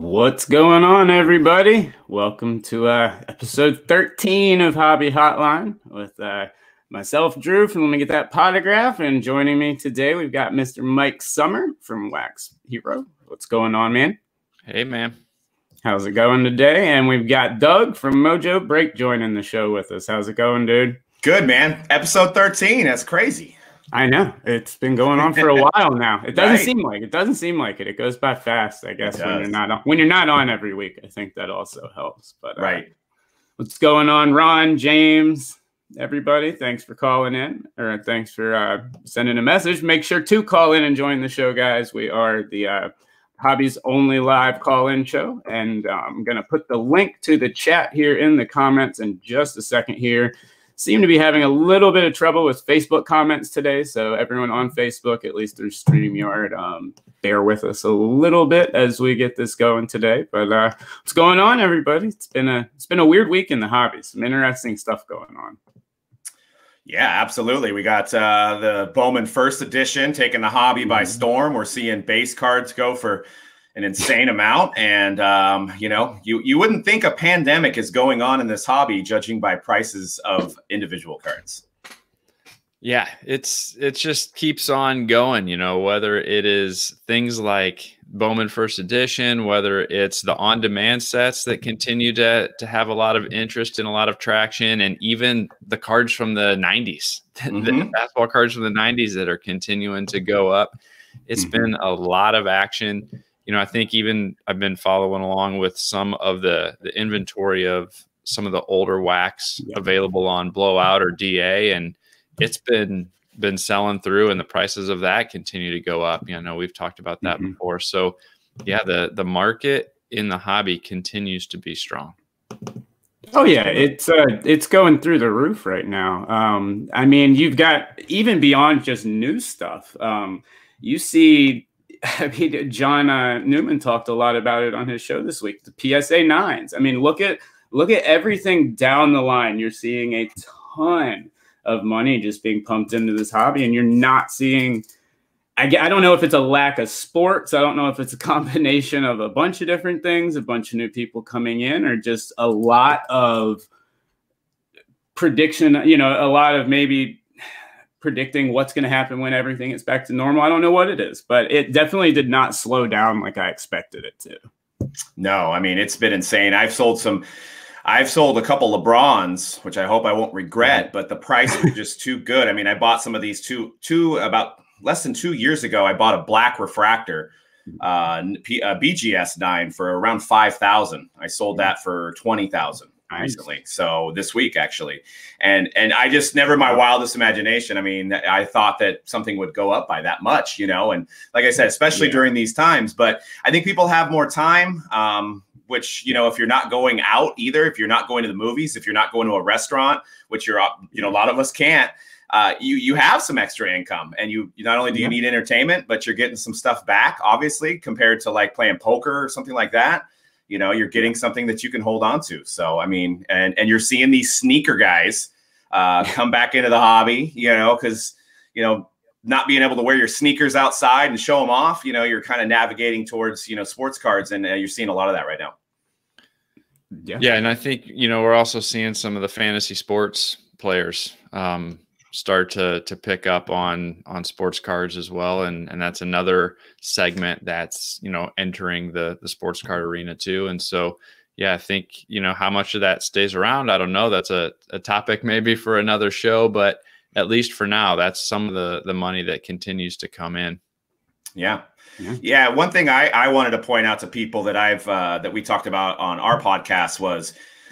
What's going on, everybody? Welcome to episode 13 of Hobby Hotline with myself, Drew, from Let Me Get That Potograph. And joining me today, we've got Mr. Mike Summer from Wax Hero. What's going on, man? Hey, man. How's it going today? And we've got Doug from Mojo Break joining the show with us. How's it going, dude? Good, man. Episode 13. That's crazy. I know. It's been going on for a while now. It doesn't Right. seem like it. It doesn't seem like it. It goes by fast, I guess, when you're not on every week. I think that also helps. But Right. What's going on, Ron, James, everybody? Thanks for calling in, or thanks for sending a message. Make sure to call in and join the show, guys. We are the Hobby's only live call-in show, and I'm going to put the link to the chat here in the comments in just a second here. Seem to be having a little bit of trouble with Facebook comments today, so everyone on Facebook, at least through StreamYard, bear with us a little bit as we get this going today. But what's going on, everybody? It's been a weird week in the hobby. Some interesting stuff going on. Yeah, absolutely. We got the Bowman First Edition taking the hobby by storm. We're seeing base cards go for an insane amount. And, you wouldn't think a pandemic is going on in this hobby, judging by prices of individual cards. Yeah, it just keeps on going, whether it is things like Bowman First Edition, whether it's the on-demand sets that continue to have a lot of interest and a lot of traction, and even the cards from the 90s, the basketball cards from the 90s that are continuing to go up. It's been a lot of action. I think even I've been following along with some of the inventory of some of the older wax available on Blowout or DA, and it's been selling through, and the prices of that continue to go up. I know we've talked about that before. So yeah, the market in the hobby continues to be strong. Oh yeah, it's going through the roof right now. I mean, you've got even beyond just new stuff. You see, John Newman talked a lot about it on his show this week. The PSA 9s. I mean, look at everything down the line. You're seeing a ton of money just being pumped into this hobby, and you're not seeing. I don't know if it's a lack of sports. I don't know if it's a combination of a bunch of different things, a bunch of new people coming in, or just a lot of prediction. A lot of maybe predicting what's going to happen when everything is back to normal. I don't know what it is, but it definitely did not slow down like I expected it to. No, I mean, it's been insane. I've sold a couple LeBrons, which I hope I won't regret, but the price was just too good. I mean, I bought some of these two about less than 2 years ago. I bought a black refractor, a BGS 9 for around $5,000. I sold that for $20,000. Recently, so this week actually, and I just never my wildest imagination. I mean, I thought that something would go up by that much, and like I said, especially during these times. But I think people have more time, which if you're not going out either, if you're not going to the movies, if you're not going to a restaurant, which a lot of us can't, you have some extra income, and you not only do you need entertainment, but you're getting some stuff back, obviously, compared to like playing poker or something like that. You're getting something that you can hold on to. So, I mean, and you're seeing these sneaker guys come back into the hobby, because, not being able to wear your sneakers outside and show them off, you're kind of navigating towards, sports cards, and you're seeing a lot of that right now. Yeah. And I think, we're also seeing some of the fantasy sports players start to pick up on sports cards as well, and that's another segment that's entering the sports card arena too. And so yeah, I think how much of that stays around, I don't know. That's a topic maybe for another show, but at least for now, that's some of the money that continues to come in. Yeah. One thing I wanted to point out to people that that we talked about on our podcast was,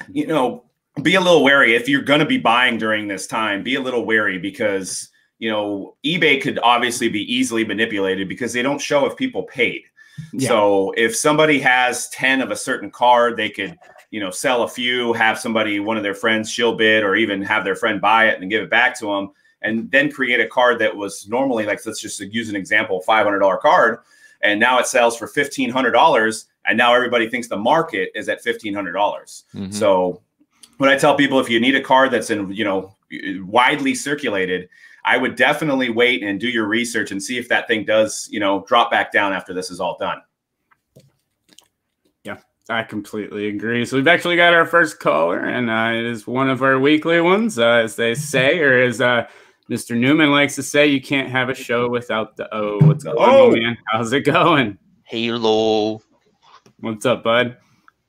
be a little wary. If you're going to be buying during this time, be a little wary, because, eBay could obviously be easily manipulated because they don't show if people paid. Yeah. So if somebody has 10 of a certain card, they could, sell a few, have one of their friends shield bid, or even have their friend buy it and give it back to them, and then create a card that was normally, like, let's just use an example, $500 card. And now it sells for $1,500. And now everybody thinks the market is at $1,500. So when I tell people, if you need a card that's widely circulated, I would definitely wait and do your research and see if that thing does, drop back down after this is all done. Yeah. I completely agree. So we've actually got our first caller, and it is one of our weekly ones, as they say, or as Mr. Newman likes to say, you can't have a show without the O. What's going on, man? How's it going? Hello. What's up, bud?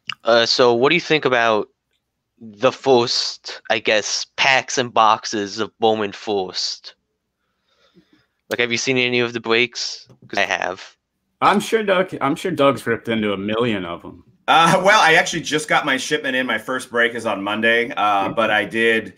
So what do you think about the first, I guess, packs and boxes of Bowman First? Like, have you seen any of the breaks? Because I have. I'm sure Doug's ripped into a million of them. Well, I actually just got my shipment in. My first break is on Monday, but I did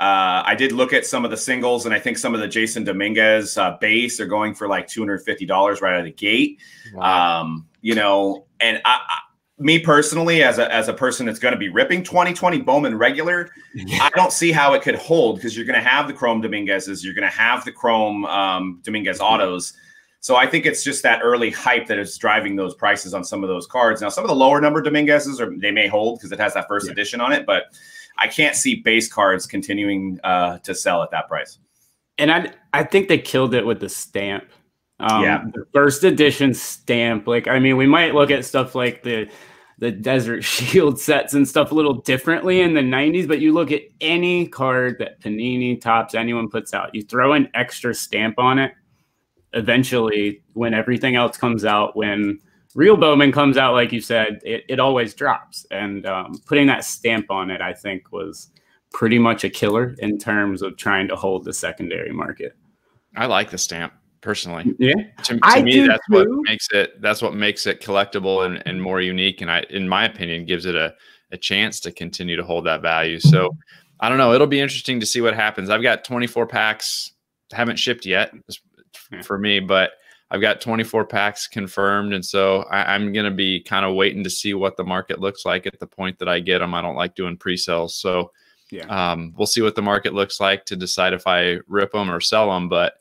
look at some of the singles, and I think some of the Jason Dominguez base are going for like $250 right out of the gate. Wow. And me personally, as a person that's going to be ripping 2020 Bowman regular, I don't see how it could hold, because you're going to have the Chrome Dominguez's, you're going to have the Chrome Dominguez autos. So I think it's just that early hype that is driving those prices on some of those cards. Now, some of the lower number Dominguez's, they may hold because it has that first edition on it, but I can't see base cards continuing to sell at that price. And I think they killed it with the stamp. The first edition stamp. Like, I mean, we might look at stuff like the Desert Shield sets and stuff a little differently in the 90s, but you look at any card that Panini, Topps, anyone puts out, you throw an extra stamp on it. Eventually, when everything else comes out, when real Bowman comes out, like you said, it always drops. And putting that stamp on it, I think, was pretty much a killer in terms of trying to hold the secondary market. I like the stamp personally. Yeah, to me, that's what makes it collectible and more unique. And in my opinion, gives it a chance to continue to hold that value. So I don't know. It'll be interesting to see what happens. I've got 24 packs, haven't shipped yet for me, but I've got 24 packs confirmed. And so I'm going to be kind of waiting to see what the market looks like at the point that I get them. I don't like doing pre-sales. So we'll see what the market looks like to decide if I rip them or sell them. But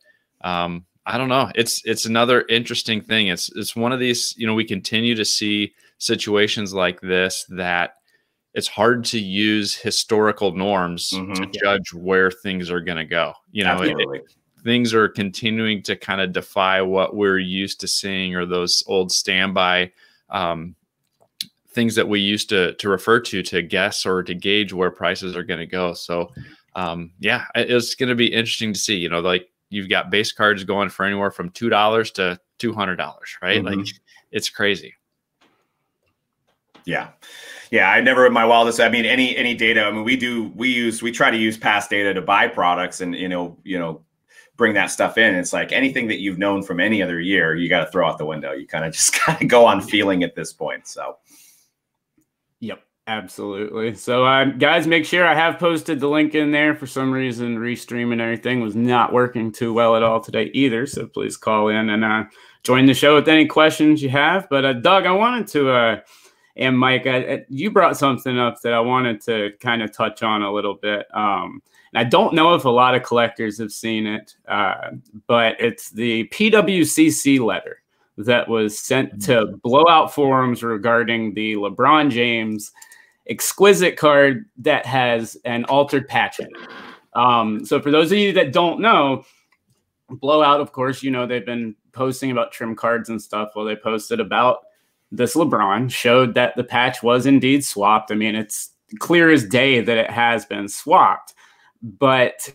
I don't know. It's another interesting thing. It's one of these, we continue to see situations like this that it's hard to use historical norms to judge where things are going to go. Things are continuing to kind of defy what we're used to seeing, or those old standby things that we used to refer to guess or to gauge where prices are going to go. So it's going to be interesting to see, like you've got base cards going for anywhere from $2 to $200, right? Like, it's crazy. Yeah. I never in my wildest, I mean, any data, I mean, we try to use past data to buy products and, bring that stuff in. It's like anything that you've known from any other year, you got to throw out the window. You kind of go on feeling at this point. So. Yep, absolutely. So guys, make sure I have posted the link in there. For some reason, Restream and everything was not working too well at all today either. So please call in and join the show with any questions you have. But Doug, I wanted to, and Mike, you brought something up that I wanted to kind of touch on a little bit. And I don't know if a lot of collectors have seen it, but it's the PWCC letter that was sent to Blowout Forums regarding the LeBron James exquisite card that has an altered patch in it. So for those of you that don't know, Blowout, of course, they've been posting about trim cards and stuff. Well, they posted about this LeBron, showed that the patch was indeed swapped. I mean, it's clear as day that it has been swapped. But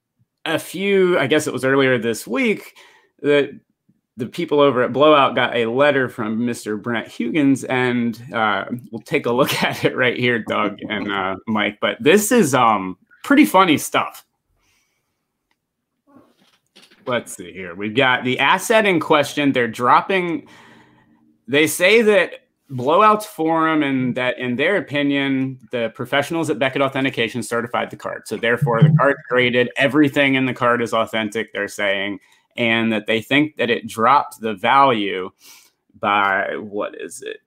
I guess it was earlier this week, that the people over at Blowout got a letter from Mr. Brent Huggins, and we'll take a look at it right here, Doug and Mike. But this is pretty funny stuff. Let's see here. We've got the asset in question. They say that Blowout's forum, and that in their opinion, the professionals at Beckett Authentication certified the card. So therefore the card's graded, everything in the card is authentic, they're saying, and that they think that it dropped the value by, what is it,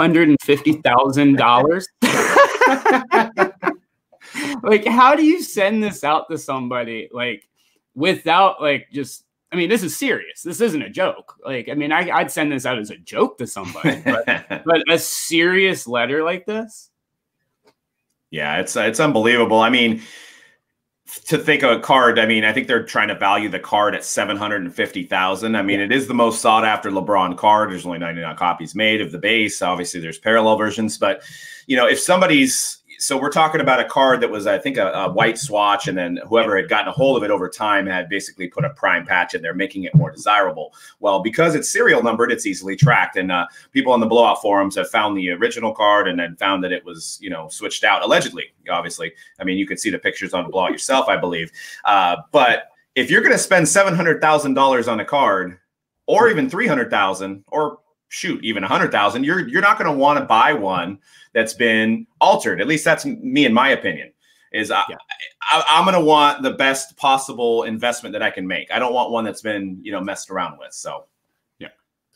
$350,000? Like, how do you send this out to somebody, like, without, like, just, I mean, this is serious. This isn't a joke. Like, I mean, I'd send this out as a joke to somebody, but a serious letter like this? Yeah, it's unbelievable. I mean, to think of a card, I mean, I think they're trying to value the card at 750,000. I mean, it is the most sought after LeBron card. There's only 99 copies made of the base. Obviously, there's parallel versions, but you know, if somebody's so we're talking about a card that was, I think, a white swatch, and then whoever had gotten a hold of it over time had basically put a prime patch in there, making it more desirable. Well, because it's serial numbered, it's easily tracked, and people on the blowout forums have found the original card and then found that it was, you know, switched out allegedly. Obviously, I mean, you could see the pictures on the blowout yourself, I believe. But if you're going to spend $700,000 on a card, or even $300,000, or shoot, even $100,000, you're not going to want to buy one that's been altered. At least that's me, in my opinion. I'm going to want the best possible investment that I can make. I don't want one that's been, you know, messed around with. So, yeah.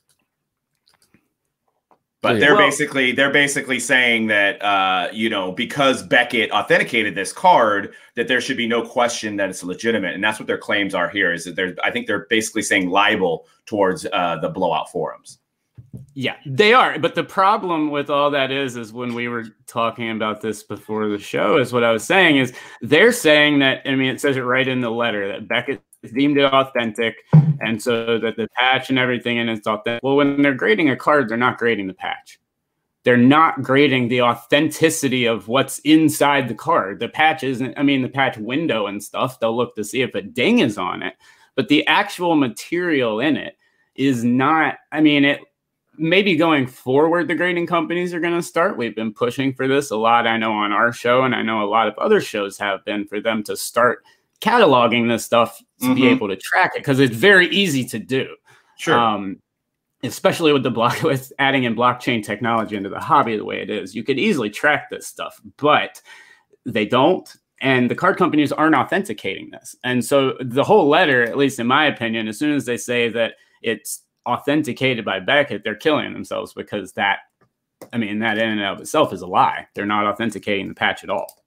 But they're basically saying that you know, because Beckett authenticated this card, that there should be no question that it's legitimate, and that's what their claims are here. Is that I think they're basically saying libel towards the blowout forums. Yeah, they are. But the problem with all that is when we were talking about this before the show, is what I was saying is they're saying that, I mean, it says it right in the letter that Beckett deemed it authentic, and so that the patch and everything in it's authentic. Well, when they're grading a card, they're not grading the patch. They're not grading the authenticity of what's inside the card. The patch isn't, I mean, the patch window and stuff, they'll look to see if a ding is on it, but the actual material in it is not, I mean, it maybe going forward, the grading companies are going to start. We've been pushing for this a lot, I know, on our show, and I know a lot of other shows have been, for them to start cataloging this stuff to be able to track it, because it's very easy to do. Sure. Especially with adding in blockchain technology into the hobby the way it is. You could easily track this stuff, but they don't. And the card companies aren't authenticating this. And so the whole letter, at least in my opinion, as soon as they say that it's authenticated by Beckett, they're killing themselves, because that, I mean, that in and of itself is a lie. They're not authenticating the patch at all.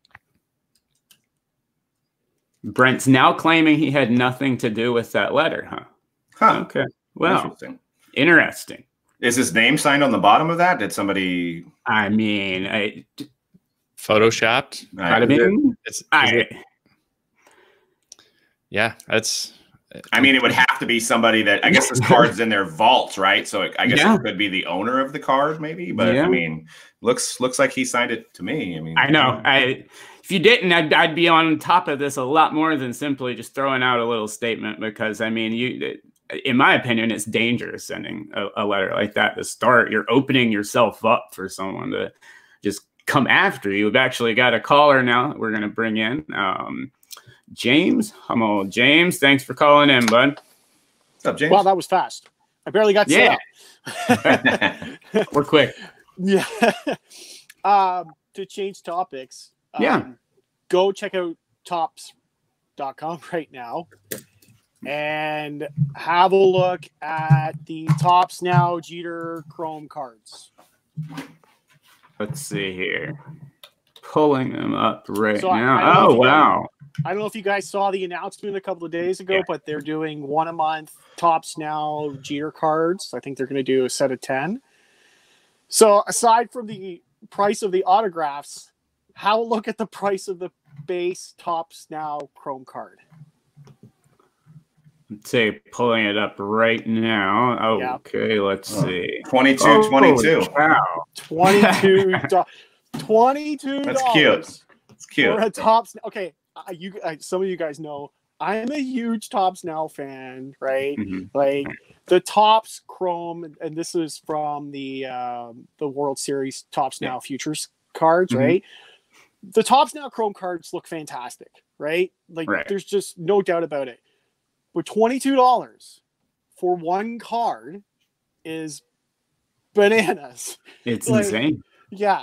Brent's now claiming he had nothing to do with that letter, huh? Okay. Well, interesting. Is his name signed on the bottom of that? Did somebody? I mean, photoshopped. Yeah, that's. I mean, it would have to be somebody that, I guess this card's in their vault, right? So I guess it could be the owner of the card, maybe. But I mean, looks like he signed it to me. I mean, I know. If you didn't, I'd be on top of this a lot more than simply just throwing out a little statement, because I mean, in my opinion, it's dangerous sending a letter like that to start. You're opening yourself up for someone to just come after you. We've actually got a caller now that we're going to bring in. James, hello, James. Thanks for calling in, bud. What's up, James? Wow, that was fast. I barely got set up. We're quick. Yeah. To change topics. Go check out tops.com right now and have a look at the Topps Now Jeter Chrome cards. Let's see here. Pulling them up right So now. Oh, wow. I don't know if you guys saw the announcement a couple of days ago, but they're doing one a month Topps Now Jeter cards. I think they're going to do a set of 10. So aside from the price of the autographs, have a look at the price of the base Topps Now Chrome card. Let's say pulling it up right now. Oh, okay, let's see. 22. Wow. $22. That's cute. It's cute. For a Topps. Okay, some of you guys know I'm a huge Topps Now fan, right? Like the Topps Chrome, and this is from the World Series Topps Now Futures cards, right? The Topps Now Chrome cards look fantastic, right? Like there's just no doubt about it. But $22 for one card is bananas. It's insane. Yeah.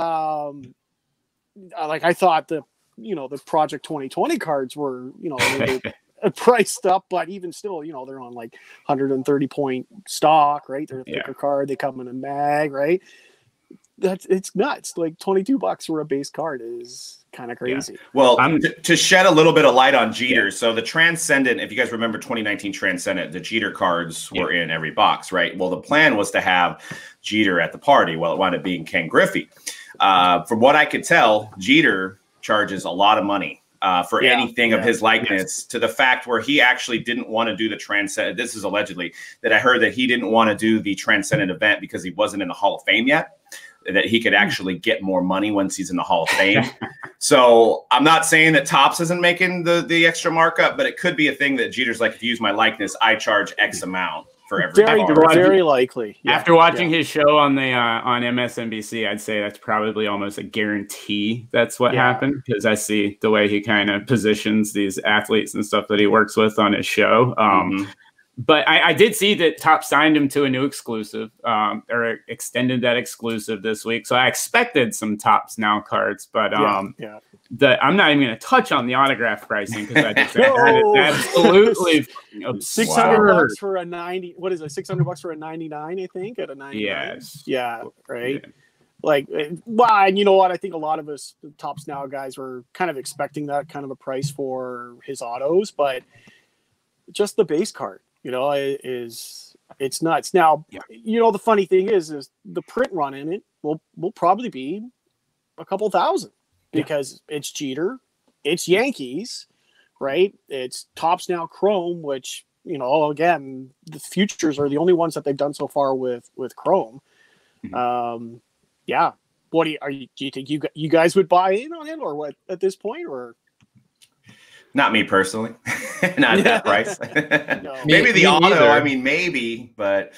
Like I thought the Project 2020 cards were, priced up, but even still, they're on like 130 point stock, right? They're a thicker card. They come in a mag, right? It's nuts. Like $22 for a base card is kind of crazy. Yeah. Well, to shed a little bit of light on Jeter. So the Transcendent, if you guys remember 2019 Transcendent, the Jeter cards were in every box, right? Well, the plan was to have Jeter at the party. Well, it wound up being Ken Griffey. From what I could tell, Jeter charges a lot of money for anything of his likeness, to the fact where he actually didn't want to do the Transcendent. This is allegedly that I heard that he didn't want to do the Transcendent event because he wasn't in the Hall of Fame yet, that he could actually get more money once he's in the Hall of Fame. So I'm not saying that Topps isn't making the extra markup, but it could be a thing that Jeter's like, if you use my likeness, I charge X amount for every card. Very likely. Yeah. After watching his show on the on MSNBC, I'd say that's probably almost a guarantee that's what happened, because I see the way he kind of positions these athletes and stuff that he works with on his show. But I did see that Topps signed him to a new exclusive, or extended that exclusive this week. So I expected some Topps Now cards, but I'm not even going to touch on the autograph pricing, because I just said that is absolutely absurd. $600 for a 90. What is it? $600 for a 99, I think, at a 99. Yes. Yeah. Right. Yeah. Like, well, and you know what? I think a lot of us Topps Now guys were kind of expecting that kind of a price for his autos, but just the base card, you know, it's nuts. Now, you know, the funny thing is the print run in it will probably be a couple thousand, because it's Jeter, it's Yankees, right? It's Topps Now Chrome, which, you know, again, the futures are the only ones that they've done so far with Chrome. What do you think you guys would buy in on it, or what at this point, or? Not me personally, not at that price. No. Maybe the auto. Neither. I mean, maybe, but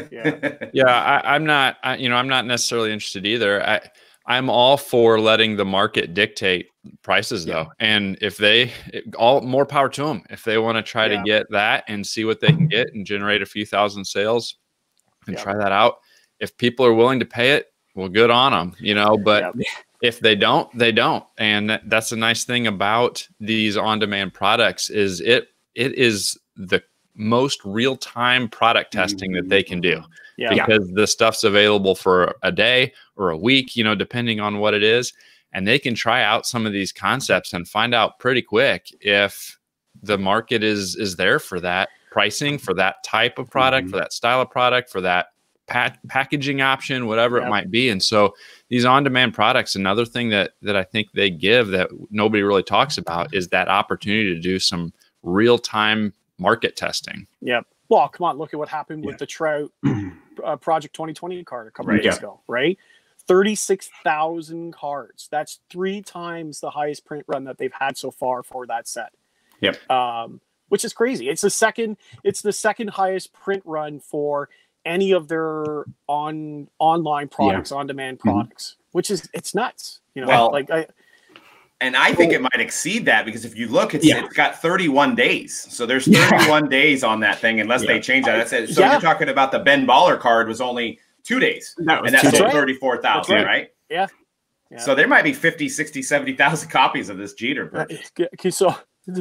I'm not. I'm not necessarily interested either. I'm all for letting the market dictate prices, though. And if more power to them. If they want to try to get that and see what they can get and generate a few thousand sales and try that out, if people are willing to pay it, well, good on them, you know. But if they don't, they don't. And that's the nice thing about these on-demand products is it is the most real-time product testing that they can do. Because the stuff's available for a day or a week, you know, depending on what it is. And they can try out some of these concepts and find out pretty quick if the market is there for that pricing, for that type of product, for that style of product, for that packaging option, whatever it might be. And so these on-demand products, another thing that I think they give that nobody really talks about is that opportunity to do some real-time market testing. Yep. Well, come on, look at what happened with the Trout Project 2020 card a couple of days ago, right? 36,000 cards. That's 3 times the highest print run that they've had so far for that set. Yep. Which is crazy. It's the second highest print run for any of their online products, on-demand products, which is, it's nuts. You know, well, and I think it might exceed that, because if you look, it's got 31 days. So there's 31 days on that thing, unless they change that. That's it. So you're talking about the Ben Baller card was only 2 days. And that's sold 34,000, right? Yeah. So there might be 50, 60, 70,000 copies of this Jeter. Okay, so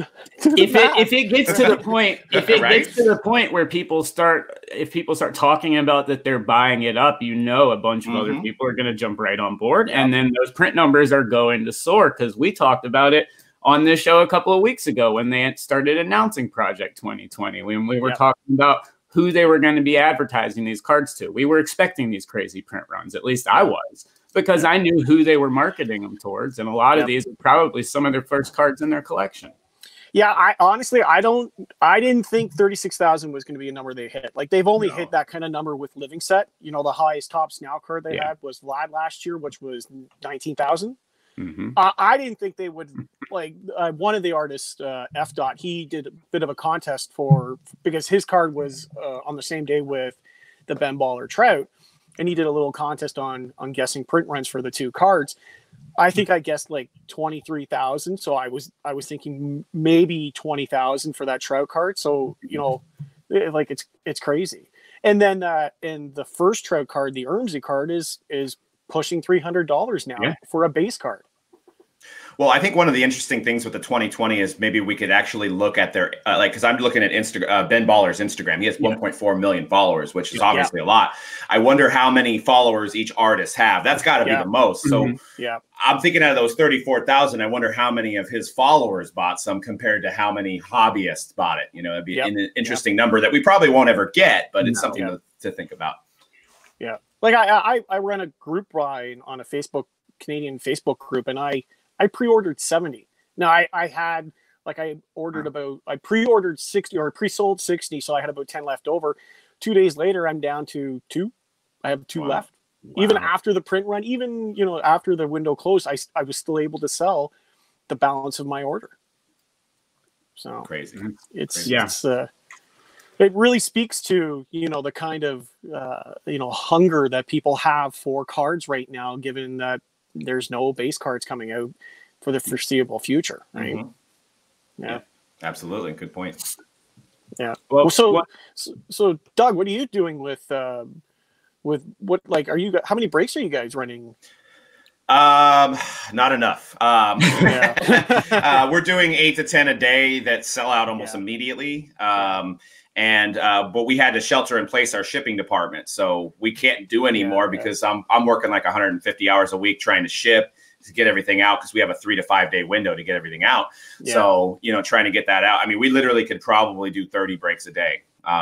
if it gets to the point, gets to the point where people start talking about that they're buying it up, you know, a bunch of other people are going to jump right on board, and then those print numbers are going to soar, because we talked about it on this show a couple of weeks ago when they started announcing Project 2020, when we were talking about who they were going to be advertising these cards to. We were expecting these crazy print runs, at least I was, because I knew who they were marketing them towards, and a lot of these are probably some of their first cards in their collection. Yeah, I honestly didn't think 36,000 was going to be a number they hit. Like, they've only hit that kind of number with Living Set. You know, the highest Topps Now card they had was Vlad last year, which was 19,000. I didn't think they would, like, one of the artists, F. Dot, he did a bit of a contest because his card was on the same day with the Ben Baller Trout, and he did a little contest on guessing print runs for the 2 cards. I think I guessed like 23,000. So I was thinking maybe 20,000 for that Trout card. So, you know, like it's crazy. And then in the first Trout card, the Ermsey card is pushing $300 now for a base card. Well, I think one of the interesting things with the 2020 is maybe we could actually look at their because I'm looking at Ben Baller's Instagram. He has 1.4 million followers, which is obviously a lot. I wonder how many followers each artist have. That's got to be the most. So I'm thinking out of those 34,000, I wonder how many of his followers bought some compared to how many hobbyists bought it. You know, it'd be an interesting number that we probably won't ever get, but it's something to think about. Yeah, like I run a group on a Canadian Facebook group, and I pre-ordered 70, No, I had like I pre-ordered 60 or pre-sold 60, so I had about 10 left over. 2 days later, I'm down to 2. I have 2 left. Wow. Even after the print run, even after the window closed, I was still able to sell the balance of my order. So crazy. It really speaks to the kind of hunger that people have for cards right now, given that there's no base cards coming out for the foreseeable future, right? Mm-hmm. Yeah, absolutely. Good point. Yeah. Well, so Doug, what are you doing with what, like, how many breaks are you guys running? Not enough. We're doing 8 to 10 a day that sell out almost immediately. But we had to shelter in place our shipping department, so we can't do any more because I'm working like 150 hours a week trying to ship to get everything out, because we have a 3 to 5 day window to get everything out. Yeah. So trying to get that out. I mean, we literally could probably do 30 breaks a day.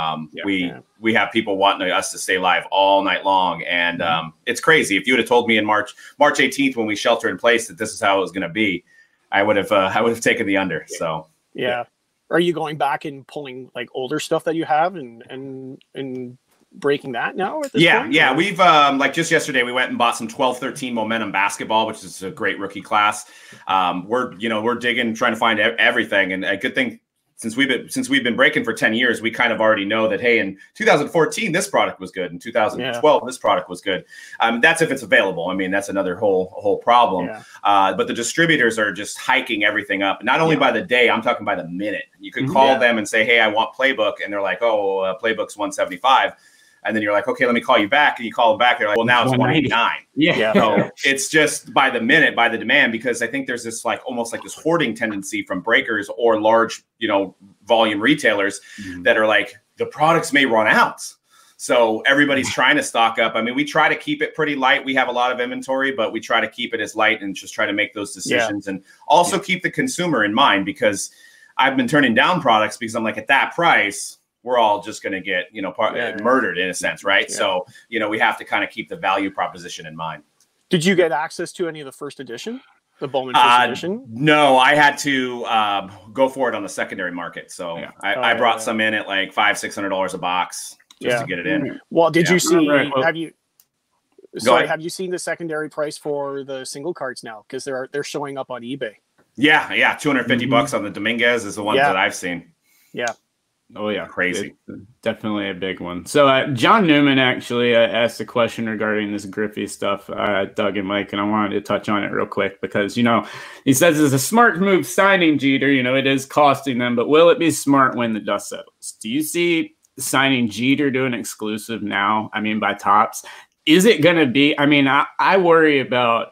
We have people wanting us to stay live all night long, and it's crazy. If you would have told me in March 18th when we sheltered in place that this is how it was going to be, I would have taken the under. So Are you going back and pulling like older stuff that you have and breaking that now at this point? Yeah. We've like just yesterday we went and bought some 12-13 Momentum basketball, which is a great rookie class. We're digging, trying to find everything, and a good thing. Since we've been breaking for 10 years, we kind of already know that, hey, in 2014, this product was good. In 2012, this product was good. That's if it's available. I mean, that's another whole problem. Yeah. But the distributors are just hiking everything up, not only by the day, I'm talking by the minute. You could call them and say, hey, I want Playbook. And they're like, Playbook's $175. And then you're like, okay, let me call you back. And you call them back. They're like, well, now it's $189. Yeah. So it's just by the minute, by the demand, because I think there's this almost like this hoarding tendency from breakers or large, volume retailers that are like, the products may run out. So everybody's trying to stock up. I mean, we try to keep it pretty light. We have a lot of inventory, but we try to keep it as light and just try to make those decisions and also keep the consumer in mind, because I've been turning down products because I'm like, at that price, we're all just going to get, murdered in a sense, right? Yeah. So, we have to kind of keep the value proposition in mind. Did you get access to any of the first edition, the Bowman first edition? No, I had to go for it on the secondary market. So I brought some in at like $500-600 a box just to get it in. Well, did you see? Have you seen the secondary price for the single cards now? Because they're showing up on eBay. Yeah, $250 on the Dominguez is the one that I've seen. Yeah. Oh yeah, crazy. It's definitely a big one. So John Newman actually asked a question regarding this Griffey stuff, Doug and Mike, and I wanted to touch on it real quick because, he says it's a smart move signing Jeter. It is costing them, but will it be smart when the dust settles? Do you see signing Jeter to an exclusive now? I mean, by Topps, is it going to be? I mean, I worry about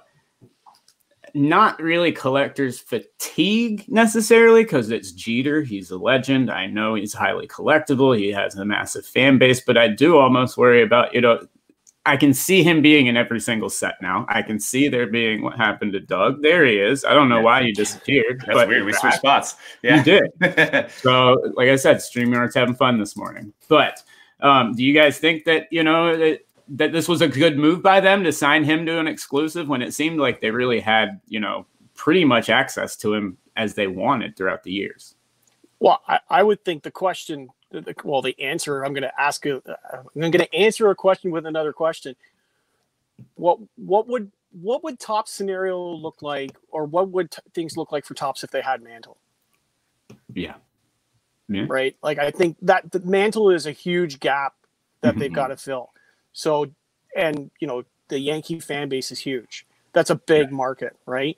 not really collectors fatigue necessarily, because it's Jeter. He's a legend. I know he's highly collectible. He has a massive fan base, but I do almost worry about, I can see him being in every single set now. I can see there being what happened to Doug. There he is. I don't know why you disappeared. That's weird. We switched spots. Yeah, you did. So like I said, StreamYard's having fun this morning. But do you guys think that, that this was a good move by them to sign him to an exclusive when it seemed like they really had, pretty much access to him as they wanted throughout the years? Well, I would think the answer I'm going to ask you, I'm going to answer a question with another question. What would Topps scenario look like, or what would things look like for Topps if they had Mantle? Yeah. Right. Like, I think that the Mantle is a huge gap that they've got to fill. So, and the Yankee fan base is huge. That's a big market, right?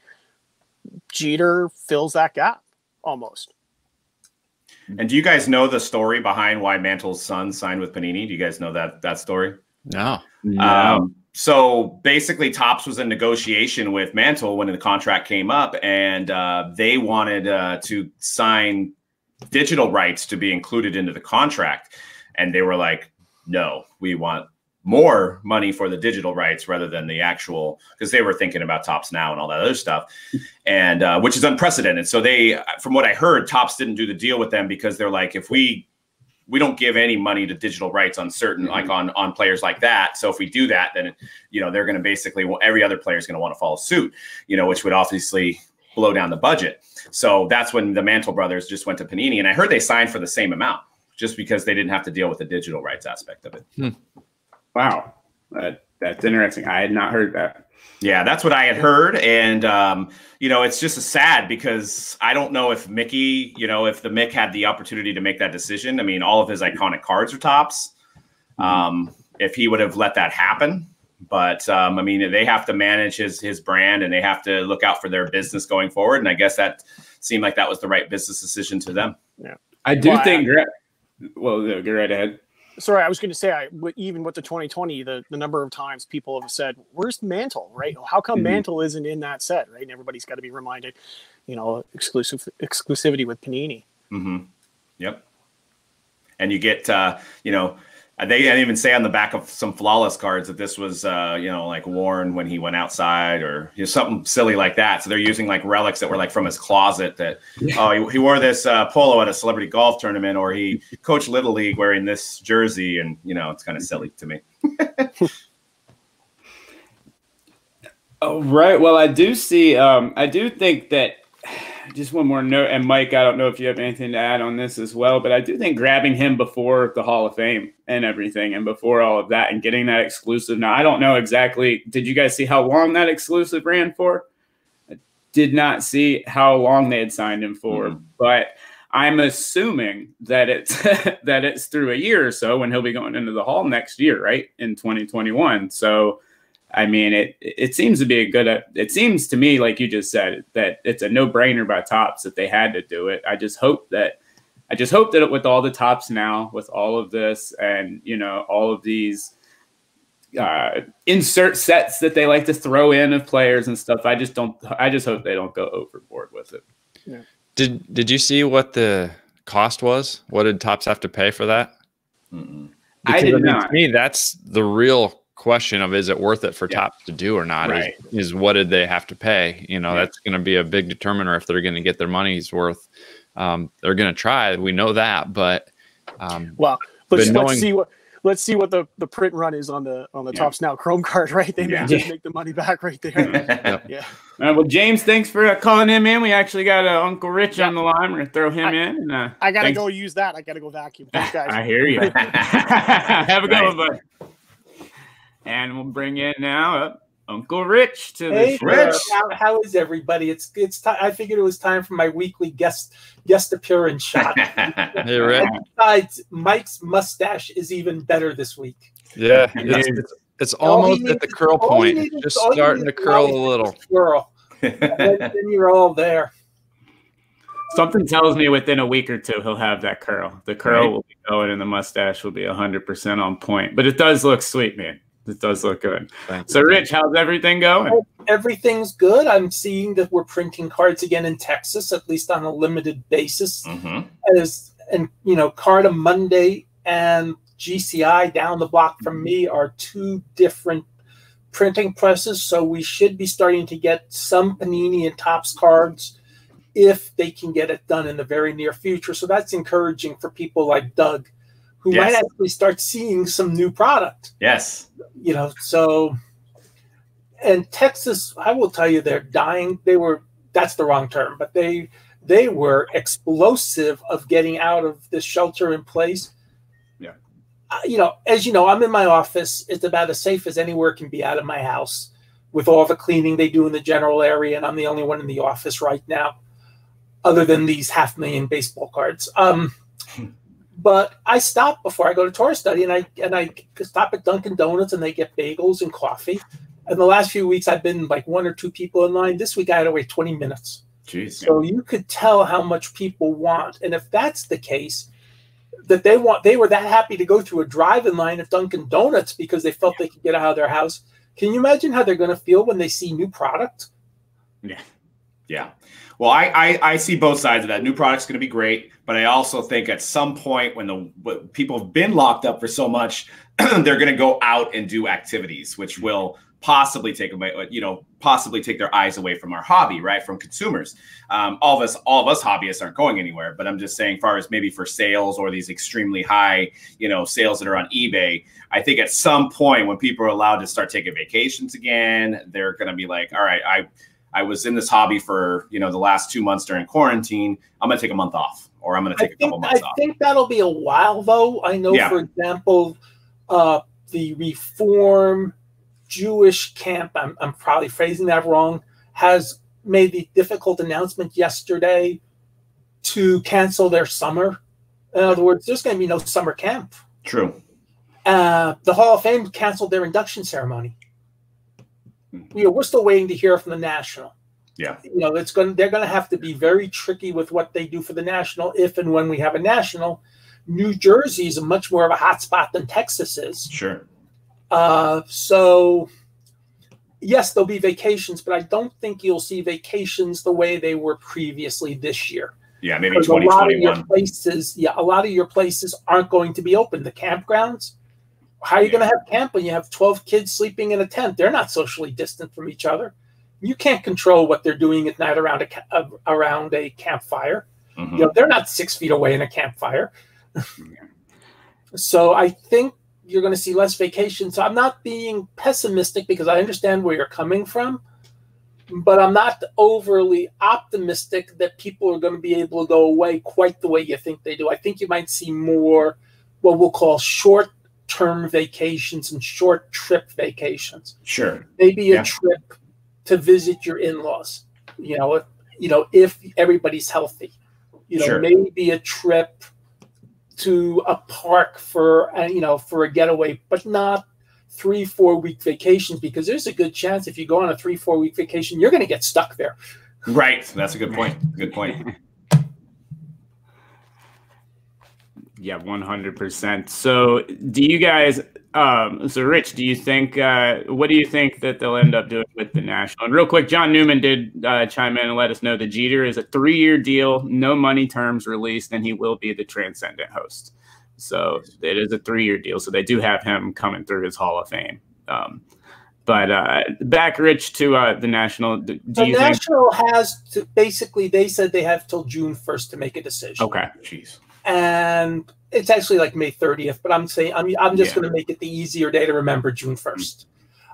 Jeter fills that gap almost. And do you guys know the story behind why Mantle's son signed with Panini? Do you guys know that story? No. So basically, Topps was in negotiation with Mantle when the contract came up, and they wanted to sign digital rights to be included into the contract. And they were like, no, we want more money for the digital rights rather than the actual, because they were thinking about Topps Now and all that other stuff, and which is unprecedented. So they, from what I heard, Topps didn't do the deal with them because they're like, if we don't give any money to digital rights on certain, like on players like that. So if we do that, then they're going to basically, every other player is going to want to follow suit, which would obviously blow down the budget. So that's when the Mantle brothers just went to Panini, and I heard they signed for the same amount just because they didn't have to deal with the digital rights aspect of it. Wow, that's interesting. I had not heard that. Yeah, that's what I had heard. And, you know, it's just sad because I don't know if Mickey, you know, if the Mick had the opportunity to make that decision. I mean, all of his iconic cards are tops. If he would have let that happen. But, I mean, they have to manage his brand, and they have to look out for their business going forward. And I guess that seemed like that was the right business decision to them. Yeah, I do think. Well, go right ahead. Sorry, I was going to say, even with the 2020, the number of times people have said, "Where's Mantle?" Right? How come Mantle isn't in that set? Right? And everybody's got to be reminded, you know, exclusivity with Panini. Yep. And you get, you know, they didn't even say on the back of some Flawless cards that this was, you know, like worn when he went outside, or you know, something silly like that. So they're using like relics that were like from his closet that, oh, he wore this polo at a celebrity golf tournament, or he coached Little League wearing this jersey. And, you know, it's kind of silly to me. Oh, right. Well, I do see, I do think that, just one more note, and Mike, I don't know if you have anything to add on this as well, but I do think grabbing him before the Hall of Fame and everything, and before all of that, and getting that exclusive. Now, I don't know exactly. Did you guys see how long that exclusive ran for? I did not see how long they had signed him for, but I'm assuming that it's that it's through a year or so, when he'll be going into the Hall next year, right, in 2021. So, I mean, it seems to be it seems to me, like you just said, that it's a no-brainer by Topps that they had to do it. I just hope that with all the Topps now, with all of this, and, you know, all of these insert sets that they like to throw in of players and stuff, I just hope they don't go overboard with it. Yeah. Did you see what the cost was? What did Topps have to pay for that? I did not. To me, that's the real question of, is it worth it for Topps to do or not? Right. Is what did they have to pay? You know, that's going to be a big determiner if they're going to get their money's worth. They're going to try. We know that, but well, let's see what the print run is on the Topps Now Chrome card, right? They may just make the money back right there. Yeah. Well, James, thanks for calling him in. We actually got Uncle Rich on the line. We're gonna throw him in. And, I gotta go use that. I gotta go vacuum. Thanks, guys. I hear you. Have a good one, bud. And we'll bring in now Uncle Rich to the show. Rich. How is everybody? It's time. I figured it was time for my weekly guest appearance shot. Hey, Rich. Besides, Mike's mustache is even better this week. Yeah, it's almost at the curl point. Just starting to curl a little. Curl. Then you're all there. Something tells me within a week or two he'll have that curl. The curl will be going, and the mustache will be 100% on point. But it does look sweet, man. It does look good. So, Rich, how's everything going? Everything's good. I'm seeing that we're printing cards again in Texas, at least on a limited basis. And you know, Carta Monday and GCI down the block from me are two different printing presses, so we should be starting to get some Panini and Topps cards if they can get it done in the very near future. So that's encouraging for people like Doug, who might actually start seeing some new product. Yes. You know, so, and Texas, I will tell you, they're dying. That's the wrong term, but they were explosive of getting out of this shelter in place. Yeah. You know, as you know, I'm in my office. It's about as safe as anywhere can be out of my house with all the cleaning they do in the general area. And I'm the only one in the office right now, other than these 500,000 baseball cards. But I stop before I go to tourist study, and I stop at Dunkin' Donuts, and they get bagels and coffee. And the last few weeks, I've been like one or two people in line. This week, I had to wait 20 minutes. Jeez. So you could tell how much people want. And if that's the case, that they were that happy to go through a drive-in line at Dunkin' Donuts because they felt they could get out of their house. Can you imagine how they're going to feel when they see new product? Yeah. Well, I see both sides of that. New product's going to be great, but I also think at some point when people have been locked up for so much, they're going to go out and do activities, which will possibly take their eyes away from our hobby, right? From consumers. All of us hobbyists aren't going anywhere, but I'm just saying, far as maybe for sales or these extremely high, sales that are on eBay, I think at some point when people are allowed to start taking vacations again, they're going to be like, all right, I was in this hobby for, the last 2 months during quarantine. I'm going to take a month off, or I'm going to take a couple months off. I think that'll be a while, though. I know, for example, the Reform Jewish camp, I'm probably phrasing that wrong, has made the difficult announcement yesterday to cancel their summer. In other words, there's going to be no summer camp. True. The Hall of Fame canceled their induction ceremony. We're still waiting to hear from the National. Yeah. They're going to have to be very tricky with what they do for the National if and when we have a National. New Jersey is much more of a hot spot than Texas is. Sure. So, yes, there'll be vacations, but I don't think you'll see vacations the way they were previously this year. Yeah, maybe 2021. A lot of your places aren't going to be open. The campgrounds, how are you going to have camp when you have 12 kids sleeping in a tent? They're not socially distant from each other. You can't control what they're doing at night around a campfire. Mm-hmm. They're not 6 feet away in a campfire. So I think you're going to see less vacation. So I'm not being pessimistic because I understand where you're coming from, but I'm not overly optimistic that people are going to be able to go away quite the way you think they do. I think you might see more what we'll call short-term vacations and short trip vacations. Sure. Maybe a trip to visit your in-laws, if everybody's healthy, sure. Maybe a trip to a park for a getaway, but not 3-4 week vacations, because there's a good chance if you go on a 3-4 week vacation, you're going to get stuck there. Right. That's a good point. Good point. Yeah, 100%. So do you guys, Rich, do you think, what do you think that they'll end up doing with the National? And real quick, John Newman did chime in and let us know that Jeter is a 3-year deal, no money terms released, and he will be the transcendent host. So it is a 3-year deal. So they do have him coming through his Hall of Fame. But back, Rich, to the National. The National has to, basically, they said they have till June 1st to make a decision. Okay. Jeez. And it's actually like May 30th, but I'm saying I'm just going to make it the easier day to remember, June 1st.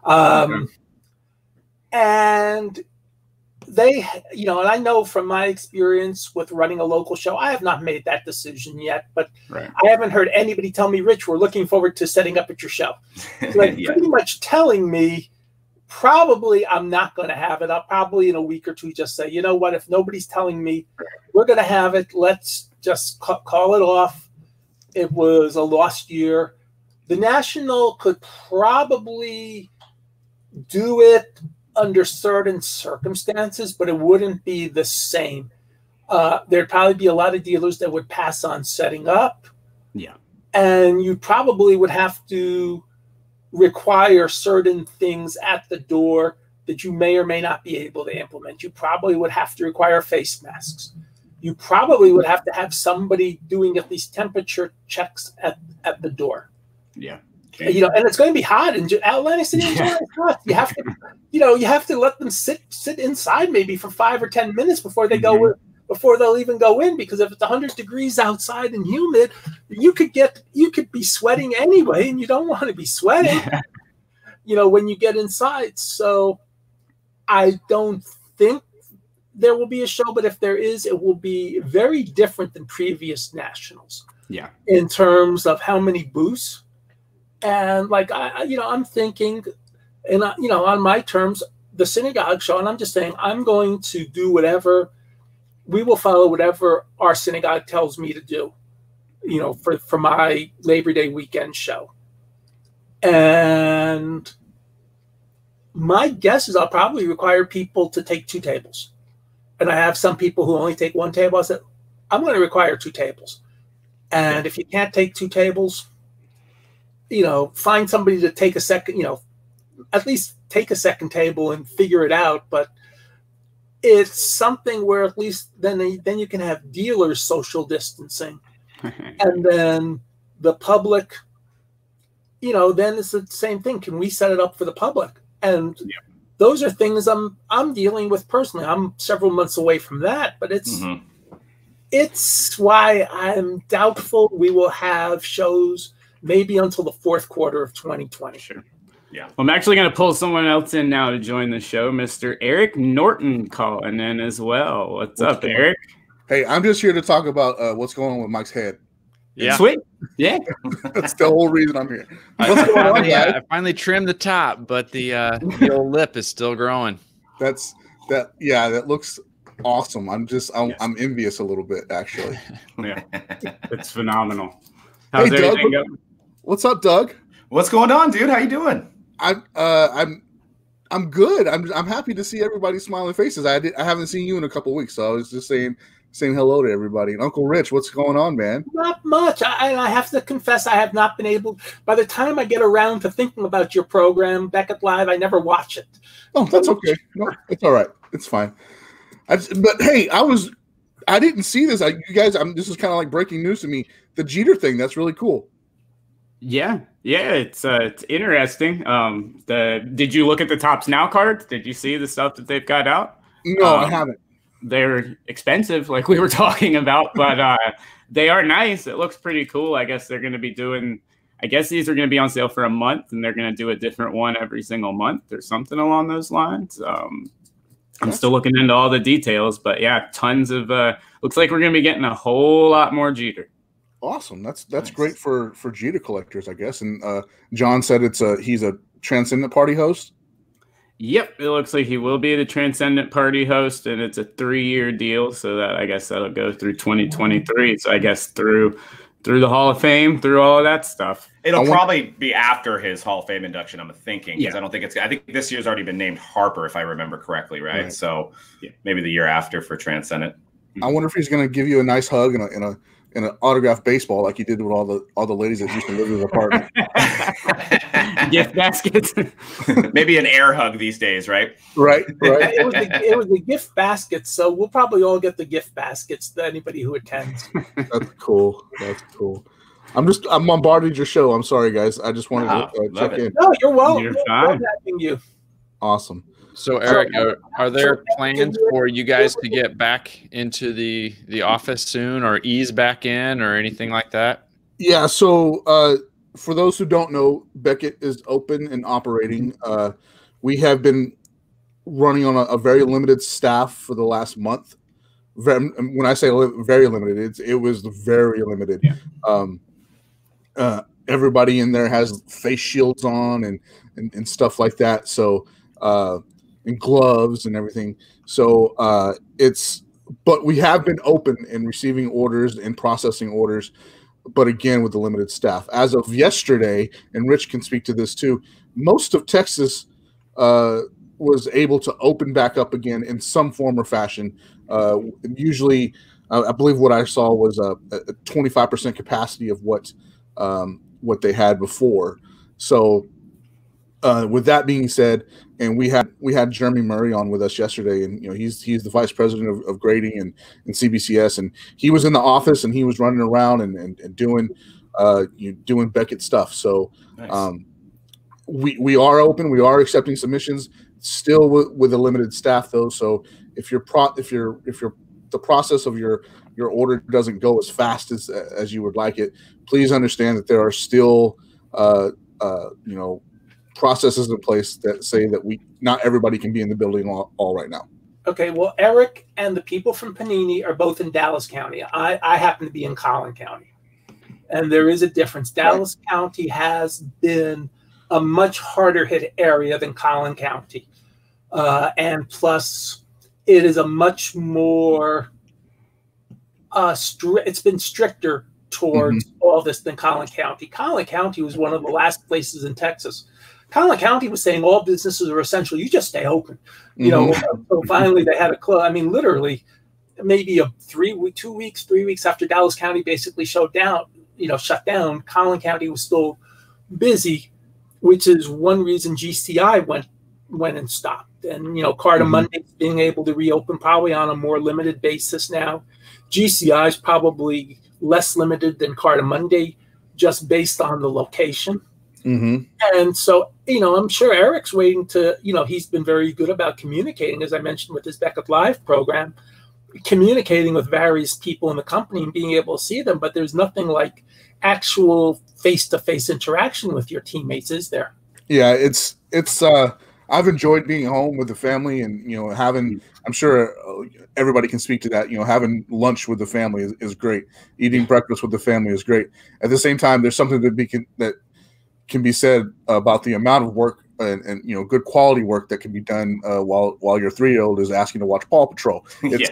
And they, and I know from my experience with running a local show, I have not made that decision yet, but right. I haven't heard anybody tell me, Rich, we're looking forward to setting up at your show. Pretty much telling me probably I'm not going to have it. I'll probably in a week or two just say, you know what, if nobody's telling me we're going to have it, let's just call it off. It was a lost year. The National could probably do it under certain circumstances, but it wouldn't be the same. There'd probably be a lot of dealers that would pass on setting up. Yeah. And you probably would have to require certain things at the door that you may or may not be able to implement. You probably would have to require face masks. You probably would have to have somebody doing at least temperature checks at the door. Yeah. Okay. And it's going to be hot in Atlantic City. It's hot. You have to, you have to let them sit inside maybe for 5 or 10 minutes before they go before they'll even go in, because if it's 100 degrees outside and humid, you could be sweating anyway, and you don't want to be sweating. When you get inside. So I don't think there will be a show, but if there is, it will be very different than previous Nationals. Yeah. In terms of how many booths. And I'm thinking, and on my terms, the synagogue show, and I'm just saying, I'm going to do whatever, we will follow whatever our synagogue tells me to do, for my Labor Day weekend show. And my guess is I'll probably require people to take 2 tables. And I have some people who only take 1 table. I said, I'm going to require 2 tables. And if you can't take 2 tables, find somebody to take a second, at least take a second table and figure it out. But it's something where at least then you can have dealers social distancing. And then the public, then it's the same thing. Can we set it up for the public? And those are things I'm dealing with personally. I'm several months away from that, but it's why I'm doubtful we will have shows maybe until the 4th quarter of 2020. Sure. Yeah. I'm actually going to pull someone else in now to join the show. Mr. Eric Norton calling in as well. What's up, Eric? Hey, I'm just here to talk about what's going on with Mike's head. Yeah. Sweet. Yeah. That's the whole reason I'm here. What's going on, guys? I finally trimmed the top, but the old lip is still growing. That looks awesome. I'm envious a little bit, actually. Yeah. It's phenomenal. How's Hey, Doug, everything going? what's up, Doug? What's going on, dude? How you doing? I'm good. I'm happy to see everybody's smiling faces. I haven't seen you in a couple weeks, so I was just saying hello to everybody. And Uncle Rich, what's going on, man? Not much. I have to confess, I have not been able. By the time I get around to thinking about your program, Beckett Live, I never watch it. Oh, that's okay. No, it's all right. It's fine. But hey, I didn't see this. You guys, this is kind of like breaking news to me. The Jeter thing, that's really cool. Yeah, it's interesting. Did you look at the Tops Now cards? Did you see the stuff that they've got out? No, I haven't. They're expensive, like we were talking about, but they are nice. It looks pretty cool. I guess they're going to be these are going to be on sale for a month, and they're going to do a different one every single month or something along those lines. I'm still looking into all the details, but yeah, tons of looks like we're going to be getting a whole lot more Jeter. Awesome. That's Nice. great for Jeter collectors, I guess. And John said he's a Transcendent Party host. Yep, it looks like he will be the Transcendent Party host, and it's a 3-year deal, so that I guess that'll go through 2023. So I guess through the Hall of Fame, through all of that stuff. It'll probably be after his Hall of Fame induction, I'm thinking, because Yeah. I think this year's already been named Harper, if I remember correctly, right? So maybe the year after for Transcendent. I wonder if he's going to give you a nice hug and an autographed baseball like he did with all the ladies that used to live in his apartment. Gift baskets. Maybe an air hug these days, right? Right. It was the gift baskets, so we'll probably all get the gift baskets to anybody who attends. That's cool. I'm bombarded your show. I'm sorry, guys. I just wanted to check in. No, you're welcome. You're We're fine. having you. Awesome. So, Eric, are there plans for you guys to get back into the office soon, or ease back in, or anything like that? Yeah. So for those who don't know, Beckett is open and operating. We have been running on a very limited staff for the last month. When I say very limited, it was very limited. Yeah. Everybody in there has face shields on and stuff like that. So and gloves and everything. So but we have been open and receiving orders and processing orders, but again, with the limited staff. As of yesterday, and Rich can speak to this too, most of Texas was able to open back up again in some form or fashion. Usually, I believe what I saw was a 25% capacity of what they had before. So with that being said, and we had Jeremy Murray on with us yesterday, and he's the vice president of grading and CBCS, and he was in the office and he was running around and doing Beckett stuff. So Nice. we are open, we are accepting submissions still with a limited staff though. So if the process of your order doesn't go as fast as you would like it, please understand that there are still processes in place that say that not everybody can be in the building all right now. Okay, well, Eric and the people from Panini are both in Dallas County. I happen to be in Collin County. And there is a difference. Dallas County has been a much harder hit area than Collin County. And plus, it is a much more it's been stricter towards all this than Collin County. Collin County was one of the last places in Texas. Collin County was saying all businesses are essential. You just stay open. So finally they had to close. I mean, literally, maybe 3 weeks after Dallas County basically shut down, Collin County was still busy, which is one reason GCI went and stopped. And, Carter Monday's being able to reopen probably on a more limited basis now. GCI is probably less limited than Carter Monday just based on the location. And so, I'm sure Eric's waiting to, he's been very good about communicating, as I mentioned, with his Beckett Live program, communicating with various people in the company and being able to see them. But there's nothing like actual face-to-face interaction with your teammates, is there? Yeah, it's I've enjoyed being home with the family, and having. I'm sure everybody can speak to that. Having lunch with the family is great. Eating breakfast with the family is great. At the same time, there's something that can be said about the amount of work and good quality work that can be done while your 3-year-old is asking to watch Paw Patrol.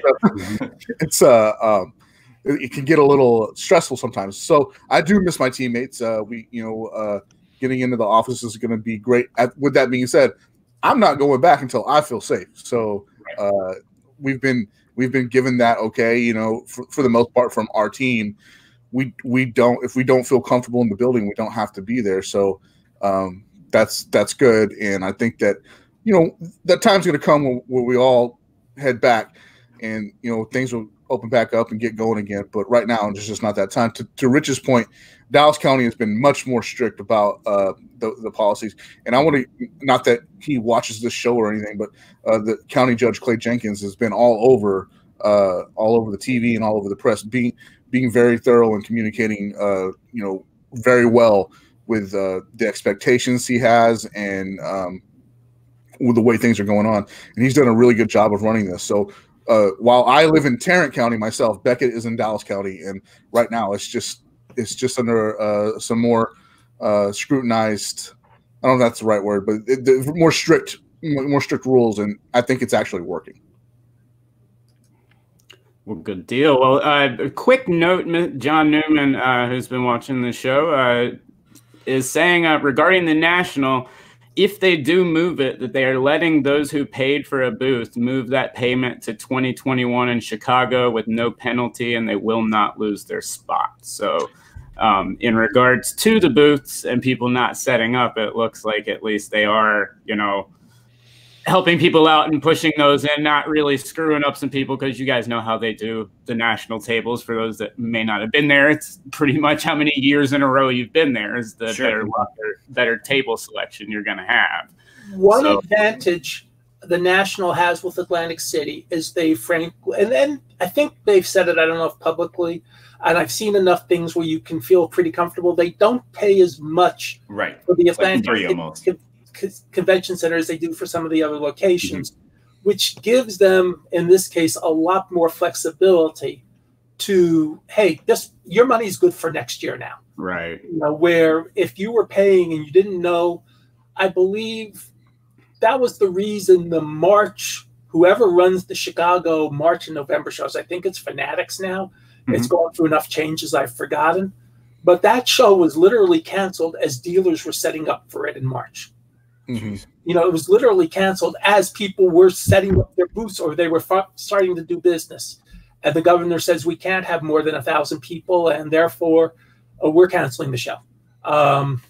It can get a little stressful sometimes. So I do miss my teammates. Getting into the office is going to be great. With that being said, I'm not going back until I feel safe. So we've been given that okay. For the most part from our team, we don't, if we don't feel comfortable in the building, we don't have to be there. So that's good. And I think that that time's going to come where we all head back, and things will open back up and get going again. But right now, there's just not that time. To Rich's point, Dallas County has been much more strict about the policies. And I want to, not that he watches this show or anything, but the county judge Clay Jenkins has been all over the TV and all over the press, being very thorough and communicating, very well with the expectations he has and with the way things are going on. And he's done a really good job of running this. So while I live in Tarrant County myself, Beckett is in Dallas County, and right now it's just under some more scrutinized. I don't know if that's the right word, but more strict rules, and I think it's actually working. Well, good deal. Well, a quick note: John Newman, who's been watching the show, is saying regarding the National, if they do move it, that they are letting those who paid for a booth move that payment to 2021 in Chicago with no penalty, and they will not lose their spot. So in regards to the booths and people not setting up, it looks like at least they are, helping people out and pushing those in, not really screwing up some people, because you guys know how they do the national tables. For those that may not have been there, it's pretty much how many years in a row you've been there is the better table selection you're going to have. One advantage the National has with Atlantic City is and then I think they've said it, I don't know if publicly, and I've seen enough things where you can feel pretty comfortable. They don't pay as much for the Atlantic City Convention Center as they do for some of the other locations, which gives them, in this case, a lot more flexibility to, hey, your money's good for next year now. Right. Where if you were paying and you didn't know, I believe that was the reason the March, whoever runs the Chicago March and November shows, I think it's Fanatics now. It's gone through enough changes I've forgotten. But that show was literally canceled as dealers were setting up for it in March. It was literally canceled as people were setting up their booths or they were starting to do business. And the governor says we can't have more than 1,000 people, and therefore we're canceling the show. And